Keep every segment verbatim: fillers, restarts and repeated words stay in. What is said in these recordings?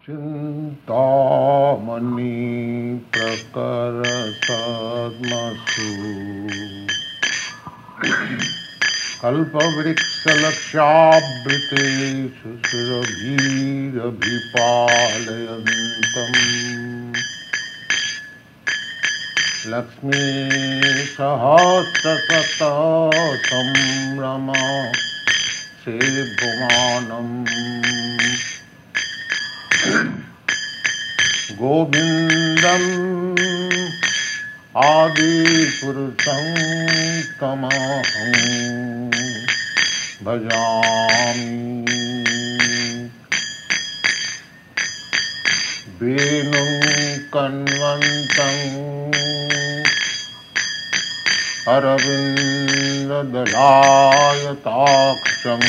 चिंतामणि प्रकर सद्मसु कल्पवृक्षलक्ष्यावृतेषु सुरभिरभिपालयन्तम् लक्ष्मी सहस्रशतसंभ्रम सेव्यमानम् गोविन्दम् आदिपुरुषं तमहं भजामि। वेणुं कण्वन्तं अरविन्ददलायताक्षं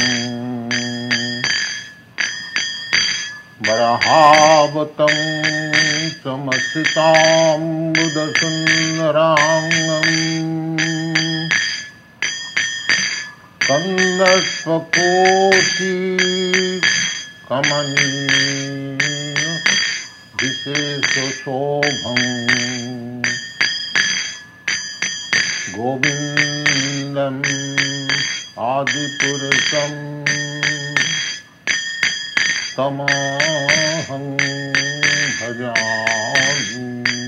बरहावतं समसिताम्बुदसुन्दराङ्गम् कन्दर्पकोटि कमनीय विशेषशोभम् गोविन्दम् आदिपुरुषं तमहं भजामि।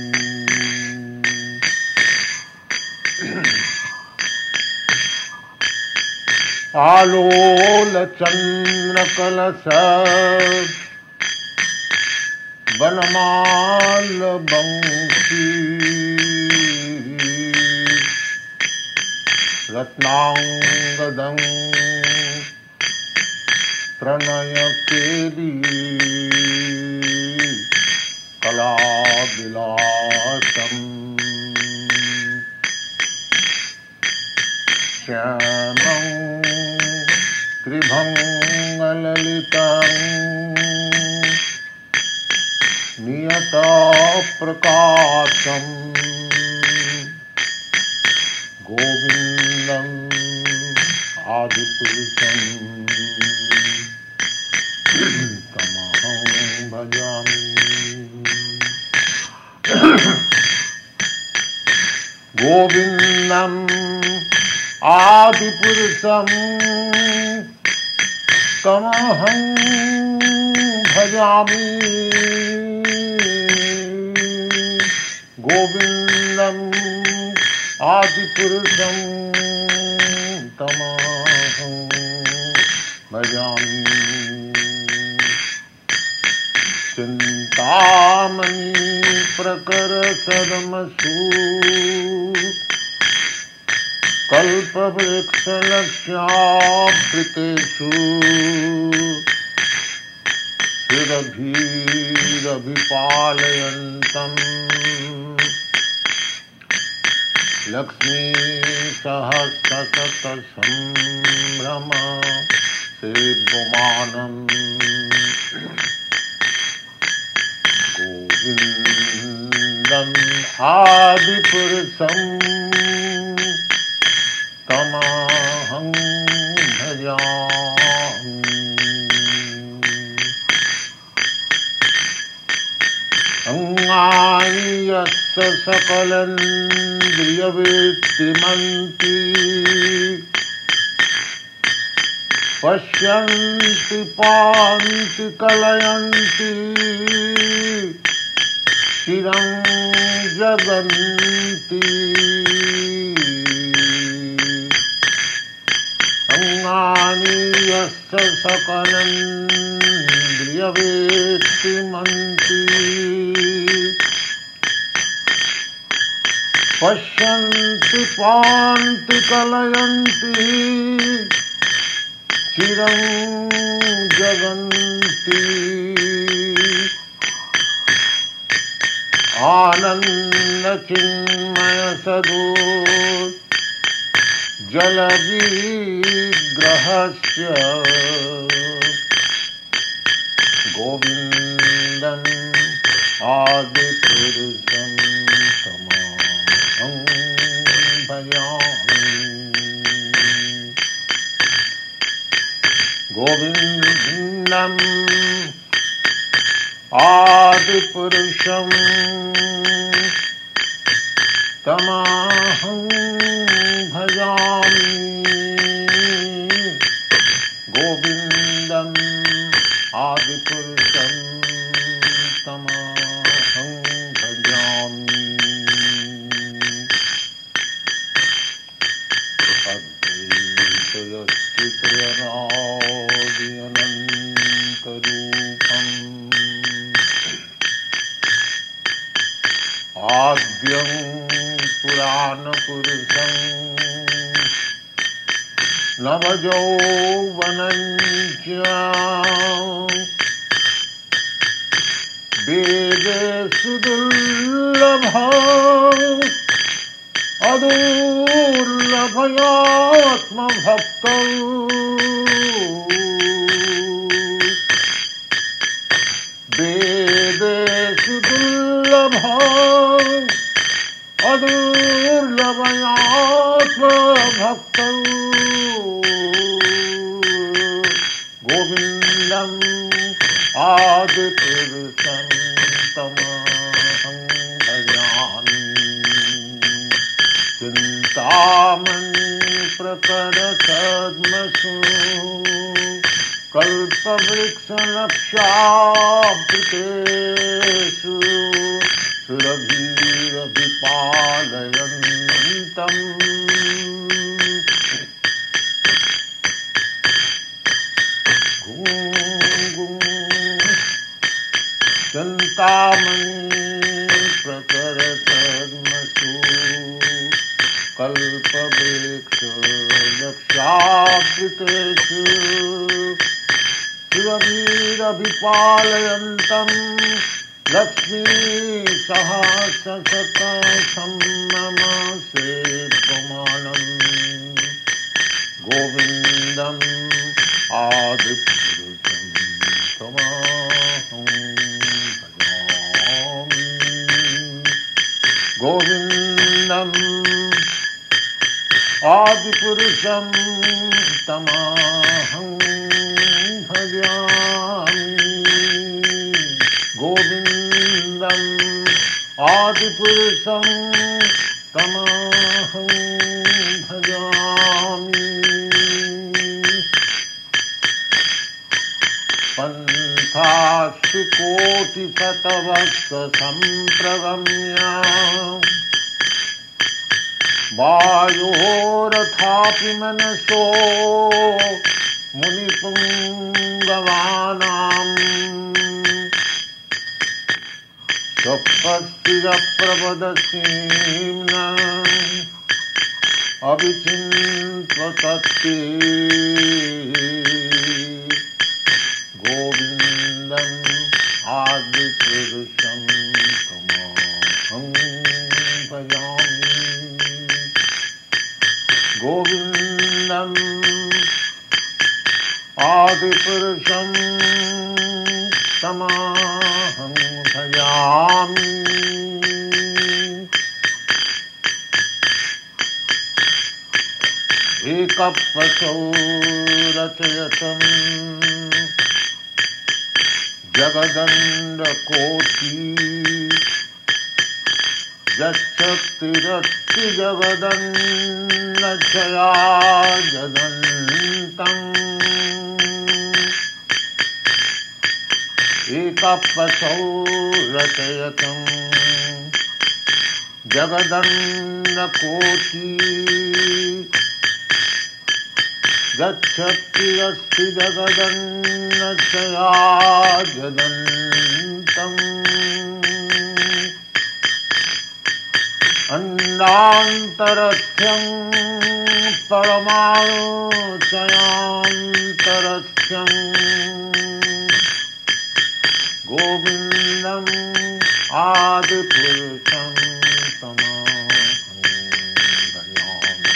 आलोलचन्द्रकलश वनमालवंशी रत्नांगदं प्रणयकेली कलाविलासम् श्यामं त्रिभंगललितं नियतप्रकाशम् गोविन्दम् आदिपुरुषं तमहं भजामि। गोविन्दम् आदिपुरुषं तमहं भजामि। गोविन्दम् आदिपुरुषं तमहं भजामि। चिंतामणि प्रकर सद्मसु कल्पवृक्षलक्ष्यावृतेषु सुरभिरभिपालयन्तम् लक्ष्मी सहस्रशतसंभ्रम सेव्यमानम् गोविन्दम् आदिपुरुषं तमहं भजामि। अंगानि यस्य सकलेन्द्रियवृत्तिमन्ति पश्यन्ति पान्ति कलयन्ति चिरं जगन्ति। अंगानि यस्य सकलेन्द्रियवृत्तिमन्ति पश्यन्ति पान्ति कलयन्ति चिरं जगन्ति। आनन्दचिन्मय सद्गुरु जलविग्रहस्य गोविन्दम् आदिपुरुषं तमहं भजामि। गोविन्दम् आदिपुरुषं तमहं भजामि गोविन्दम् आदिपुरुषं तमहं भजामि आद्यं पुराणपुरुषं नवयौवनं च वेदेषु दुर्लभम् अदुर्लभयात्मभक्तौ वेदेषु दुर्लभम् अदुर्लभयात्मभक्तौ गोविन्दम् आदिपुरुषं तमहं भजामि चिन्तामणि प्रकटपद्मसु कल्पवृक्षलक्षावृतेषु सुरभिरभिपालयन्तम् चिन्तामणि प्रकटपद्मसु कल्पवृक्षलक्षावृतेषु सुरभिरभिपालयन्तम् लक्ष्मी सहस्रशतम् नमसे त्वमानम् गोविन्दम् आदिपुरुषं तमहं भजामि गोविन्दम् आदिपुरुषं तमहं भजामि गोविन्दम् आदिपुरुषं तमहं भजामि पन्थासु कोटिशतवत्सम्प्रगम्य वायोरथापि मनसो मुनिपुङ्गवानाम् स्वस्तिरप्रवदसीम्ना अविचिन्त्वतत्ते गोविन्दम् आदिपुरुषं तमहं भजामि गोविन्दम् आदिपुरुषं तमहं भजामि एकपशौ रचयतं जगदण्डकोटि यच्छक्तिरस्ति जगदन्नक्षया जगन्तम् एकपशौ रचयतं जगदण्डकोटि यच्छक्तिरस्ति जगदन्नक्षया जगन्तम् अन्नान्तरस्थ्यं परमाणुचयान्तरस्थ्यं गोविन्दम् आदिपुरुषं तमहं भजामि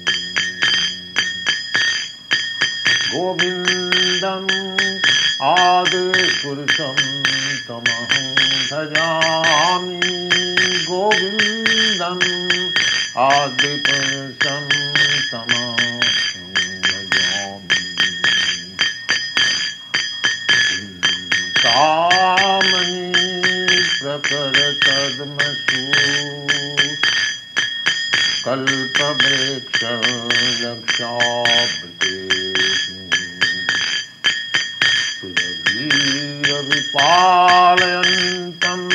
गोविन्दम् आदिपुरुषं तमहं भजामि गोविन्दम् आदिपुरुषं तमहं भजामि चिन्तामणि प्रकरतद्मसु कल्पवृक्ष लक्षावृतेषु सुरभिरविपालयन्तम्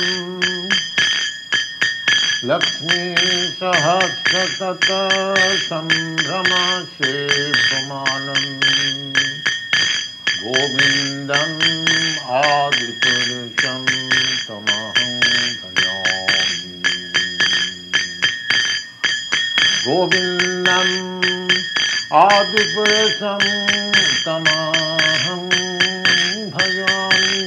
लक्ष्मीसहस्रशतसम्भ्रमसेव्यमानम् गोविन्दम् आदिपुरुषं तमहं भजामि। गोविन्दम् आदिपुरुषं तमहं भजामि।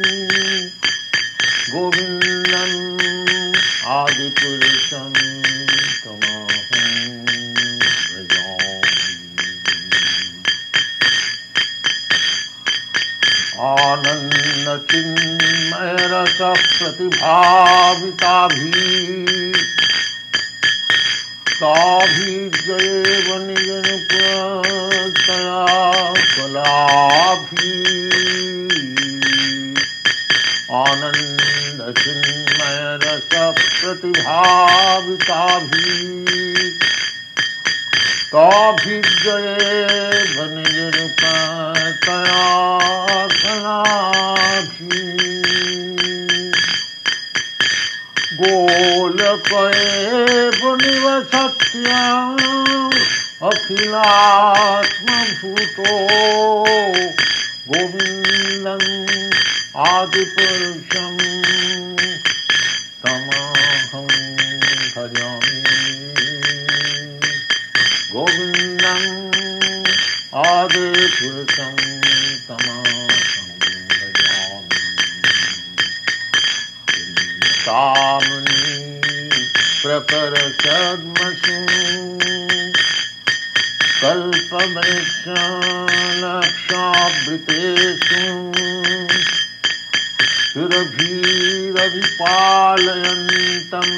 गोविन्दम् आदिपुरुषं तमहं भजामि। आनन्दचिन्मयरसप्रतिभाविताभिः ताभिर्जयेव निजनुपतया कलाभिः। आनन्दचिन्मयरसप्रतिभाविताभिः ताभिर्जयेव निजनुपतया गोलकएव निवसत्यम् अखिलात्मभूतो गोविन्दम् आदिपुरुषं तमहं भजामि। गोविन्दम् आदिपुरुषं तमहं भजामि। तामुनि प्रकरतद्मसु कल्पवृक्ष लक्षावृतेषु सुरभिरविपालयन्तम्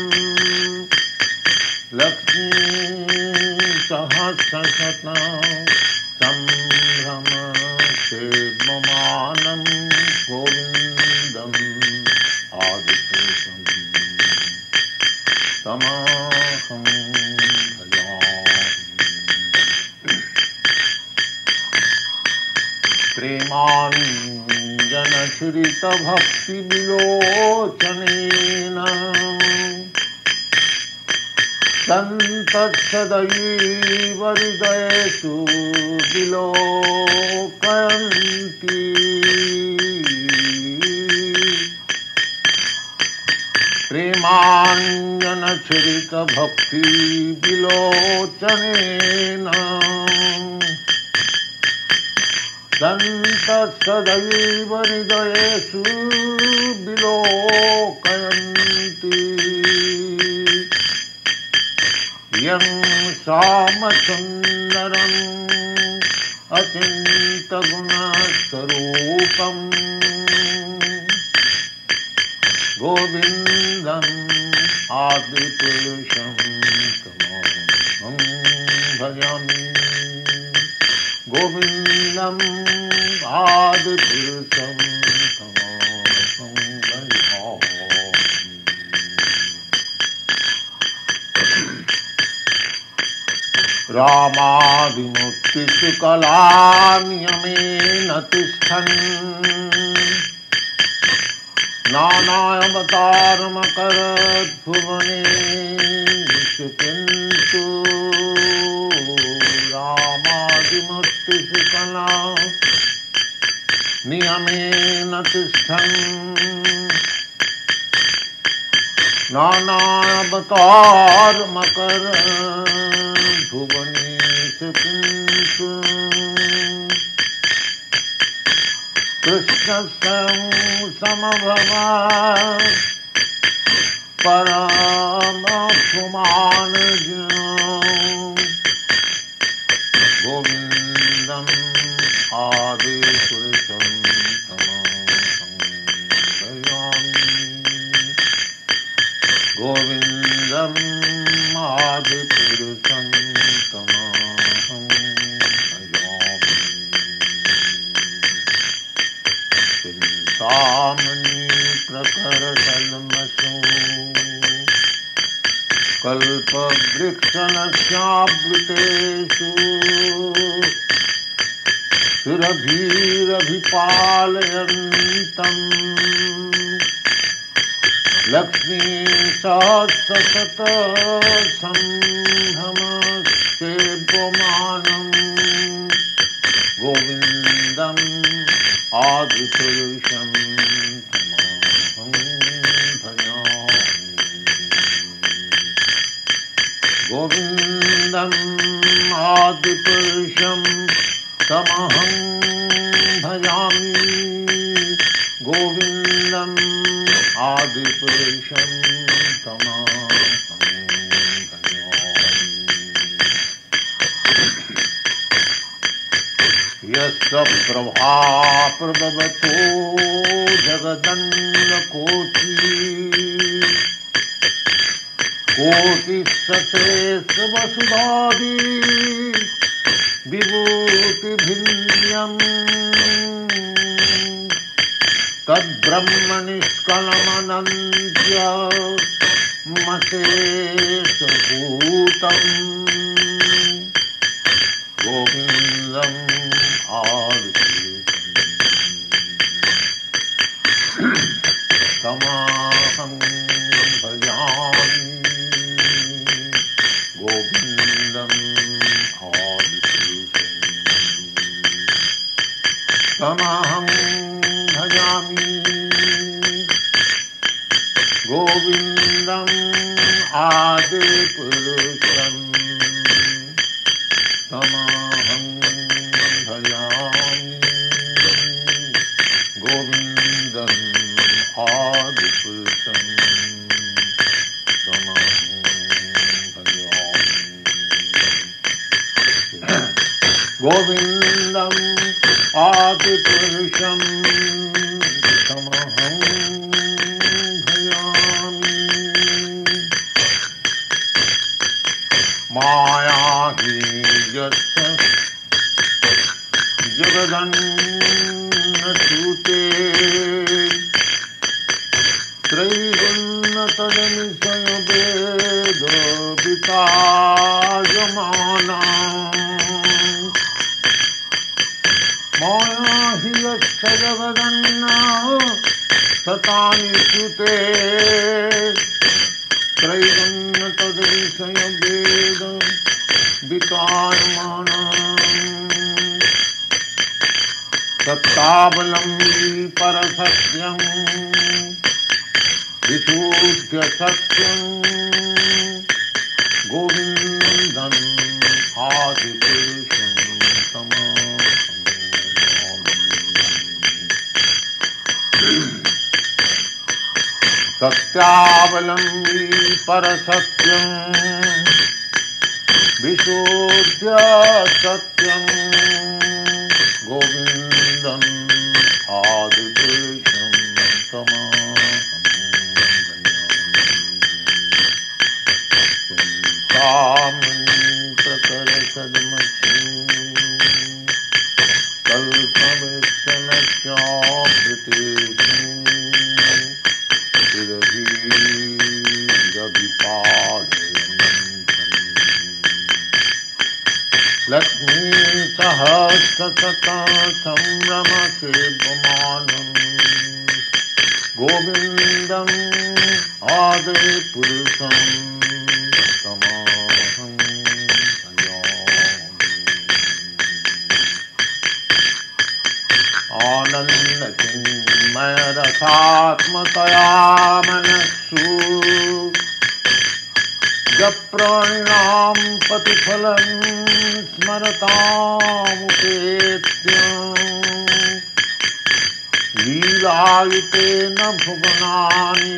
लक्ष्मीसहस्रशतसम्भ्रमसेव्यमानं गोविन्दम् आदिपुरुषं तमहं भजामि। प्रेमाञ्जनचरितभक्तिविलोचनेन सन्तत्सदैव हृदयेषु विलोकयन्ति। प्रेमाञ्जनचरितभक्तिविलोचनेन सन्तत्सदैव हृदयेषु विलोकयन्ति। यं श्यामसुन्दरम् अचिन्त्यगुणस्वरूपम् गोविन्दम् आदिपुरुषं तमहं भजामि। गोविन्दम् आदिपुरुषं तमहं भजामि। रामादिमूर्तिषु कलानियमेन तिष्ठन् नानावतारमकरद्भुवनेषु किन्तु रामादिमूर्तिषु कलानियमेन तिष्ठन् नानावतारमकरद्भुवनेषु किन्तु कृष्णस्य समभवात् परमपुमानजनम् गोविन्दम् आदिपुरुषं तमहं भजामि। गोविन्दम् आदिपुरुषं तमहं भजामि। चिन्तामणि प्रकरतलमसो कल्पवृक्षलक्ष्यावृतेषु सुरभिरभिपालयन्तम् लक्ष्मीशाश्वतसम्भ्रमसेव्यमानम् गोविन्दम् आदिपुरुषं तमहं भजामि गोविन्दम् आदिपुरुषं तमहं भजामि गोविन्दम् आदिपुरुषं तमहं भजामि यस्य प्रभा प्रभवतो जगदन्नकोटि कोटिशतेष्वसुधादि विभूतिभिन्यम् तद्ब्रह्मनिष्कलमनन्त्य मशेषभूतम् गोविन्दम् तमहं भजामि गोविन्दम् आदिपुरुषं तमहं भजामि गोविन्दम् आदिपुरुषं तमहं भजामि गोविन्दम् आदिपुरुषं तमहं भजामि गोविन्दम् आदिपुरुषं तमहं भजामि माया हि यस्य जगदन्नसूते त्रैगुण्यतदनिशयवेदवितायमाना माया हि यस्य जगदन्ना सतानि सुते त्रैगुण्यतदनिशयवेदवितायमाना सत्तावलम्बी परसत्यम् विशुद्ध सत्यं गोविन्दम् आदिपुरुषं तमहं सत्यावलम्बी परसत्यं विशुद्ध सत्यं गोविन्दम् आदिपुरुषं तमहं प्रकरसदमसि कल्पवृक्षलक्ष्यावृतेषु सुरभिरभिपालयन्तम् लक्ष्मीसहस्रशतसम्भ्रमसेव्यमानम् गोविन्दम् आदिपुरुषं तमहं भजामि आनन्दचिन्मयरसात्मतया मनस्सु जप्राणिनां प्रतिफलं स्मरतामुपेत्य लीलायुतेन भुवनानि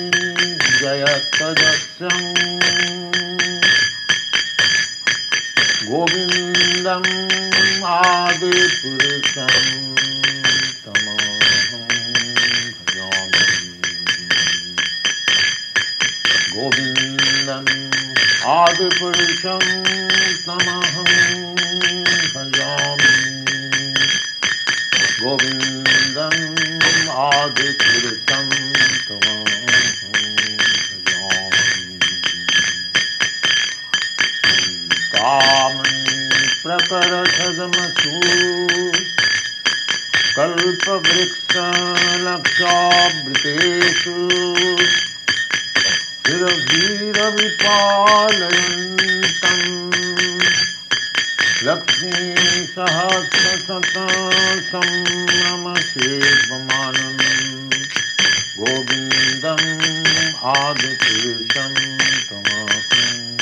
जयत्तजस्यं गोविन्दम् आदिपुरुषं तमहं भजामि गोविन्दम् आदिपुरुषं तमहं भजामि गोविन्दम् आदिपुरुषं तमहं भजामि। कामनी प्रकरछदमसू कल्पवृक्षलक्षावृतेषु शिरभीरविपालयन्तम् लक्ष्मीसहस्रशतसंनमसेवमानम् गोविन्दम् आदिपुरुषं तमहम्